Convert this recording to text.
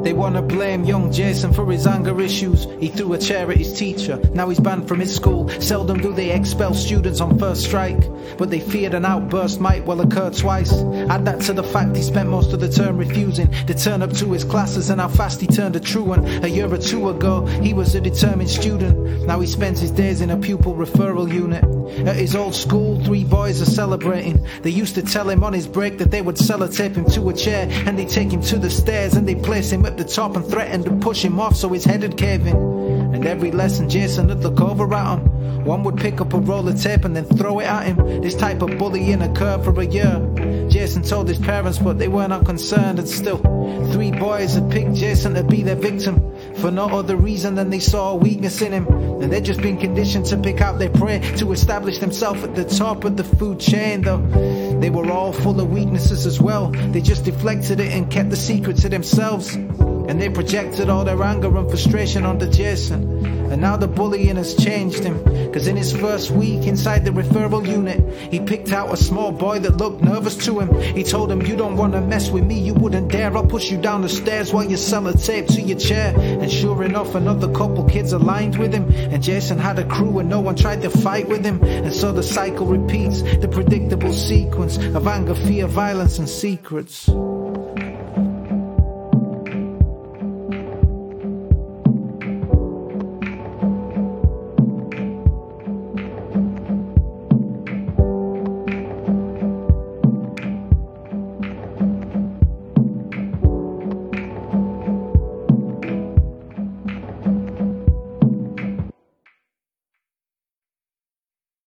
They wanna blame young Jason for his anger issues. He threw a chair at his teacher, now he's banned from his school. Seldom do they expel students on first strike, but they feared an outburst might well occur twice. Add that to the fact he spent most of the term refusing to turn up to his classes, and how fast he turned a truant. A year or two ago, he was a determined student. Now he spends his days in a pupil referral unit. At his old school, 3 boys are celebrating. They used to tell him on his break that they would sellotape him to a chair, and they take him to the stairs and they place him at the top and threaten to push him off so his head would cave in. And every lesson Jason would look over at him. One would pick up a roll of tape and then throw it at him. This type of bullying occurred for a year. Jason told his parents, but they were not concerned, and still 3 boys had picked Jason to be their victim for no other reason than they saw a weakness in him. And they'd just been conditioned to pick out their prey, to establish themselves at the top of the food chain. Though they were all full of weaknesses as well, they just deflected it and kept the secret to themselves. And they projected all their anger and frustration onto Jason. And now the bullying has changed him, cause in his first week inside the referral unit, he picked out a small boy that looked nervous to him. He told him, "You don't wanna mess with me, you wouldn't dare. I'll push you down the stairs while you sellotape to your chair." And sure enough, another couple kids aligned with him, and Jason had a crew and no one tried to fight with him. And so the cycle repeats, the predictable sequence of anger, fear, violence and secrets.